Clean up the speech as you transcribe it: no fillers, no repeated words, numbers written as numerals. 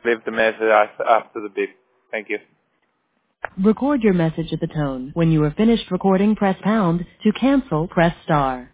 Leave the message after the beep. Thank you. Record your message at the tone. When you are finished recording, press pound. To cancel, press star.